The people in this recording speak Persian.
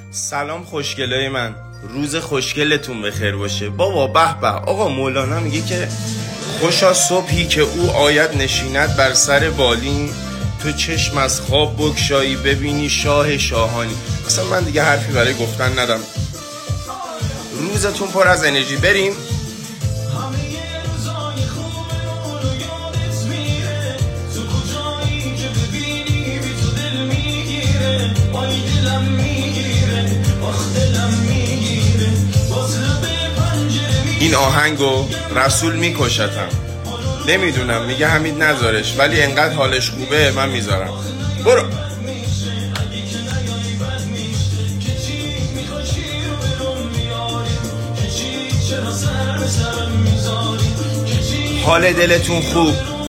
سلام خوشگلای من، روز خوشگلتون بخیر باشه. بابا به به، آقا مولانا میگه که خوشا صبحی که او آید نشیند بر سر بالین، تو چشم از خواب بگشایی ببینی شاه شاهانی. اصلا من دیگه حرفی برای گفتن ندارم. روزتون پر از انرژی. بریم. این آهنگو رسول میکشتم، نمیدونم، میگه حمید نذارش، ولی انقدر حالش خوبه من میذارم. برو. حال دلتون خوب؟